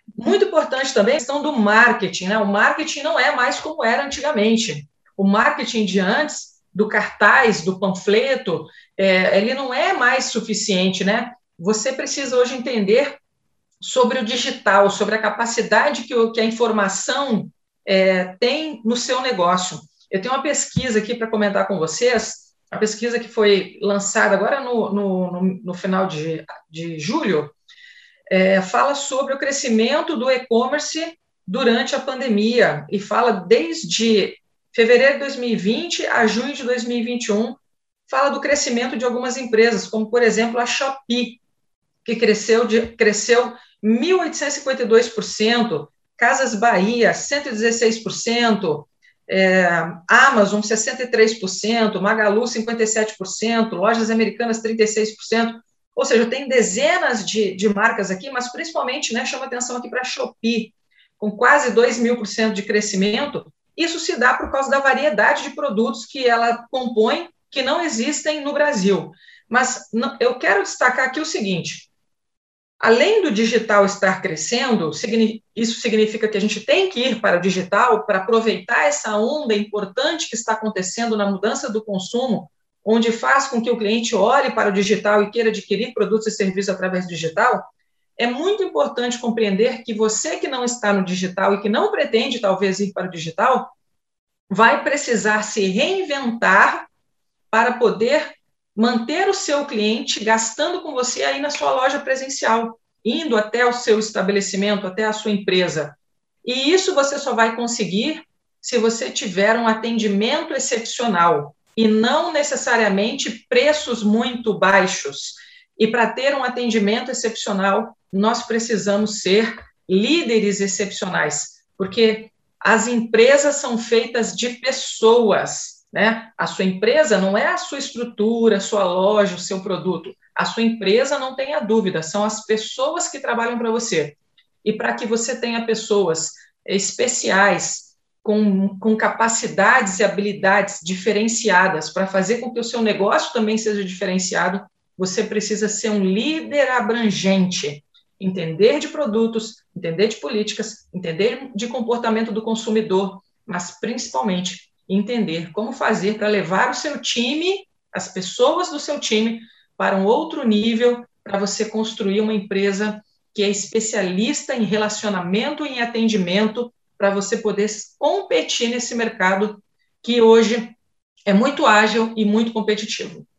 Muito importante também a questão do marketing, né? O marketing não é mais como era antigamente. O marketing de antes, do cartaz, do panfleto, ele não é mais suficiente, né? Você precisa hoje entender sobre o digital, sobre a capacidade que a informação tem no seu negócio. Eu tenho uma pesquisa aqui para comentar com vocês, a pesquisa que foi lançada agora no final de julho, fala sobre o crescimento do e-commerce durante a pandemia e fala desde fevereiro de 2020 a junho de 2021, fala do crescimento de algumas empresas, como, por exemplo, a Shopee, que cresceu 1.852%, Casas Bahia, 116%, Amazon, 63%, Magalu, 57%, Lojas Americanas, 36%. Ou seja, tem dezenas de marcas aqui, mas principalmente, né, chama atenção aqui para a Shopee, com quase 2.000% de crescimento. Isso se dá por causa da variedade de produtos que ela compõe, que não existem no Brasil. Mas eu quero destacar aqui o seguinte: além do digital estar crescendo, isso significa que a gente tem que ir para o digital para aproveitar essa onda importante que está acontecendo na mudança do consumo, onde faz com que o cliente olhe para o digital e queira adquirir produtos e serviços através do digital. É muito importante compreender que você que não está no digital e que não pretende, talvez, ir para o digital, vai precisar se reinventar para poder manter o seu cliente gastando com você aí na sua loja presencial, indo até o seu estabelecimento, até a sua empresa. E isso você só vai conseguir se você tiver um atendimento excepcional e não necessariamente preços muito baixos. E para ter um atendimento excepcional, nós precisamos ser líderes excepcionais, porque as empresas são feitas de pessoas, né? A sua empresa não é a sua estrutura, a sua loja, o seu produto. A sua empresa, não tenha dúvida, são as pessoas que trabalham para você. E para que você tenha pessoas especiais, com capacidades e habilidades diferenciadas para fazer com que o seu negócio também seja diferenciado, você precisa ser um líder abrangente, entender de produtos, entender de políticas, entender de comportamento do consumidor, mas principalmente entender como fazer para levar o seu time, as pessoas do seu time, para um outro nível, para você construir uma empresa que é especialista em relacionamento e em atendimento, para você poder competir nesse mercado que hoje é muito ágil e muito competitivo.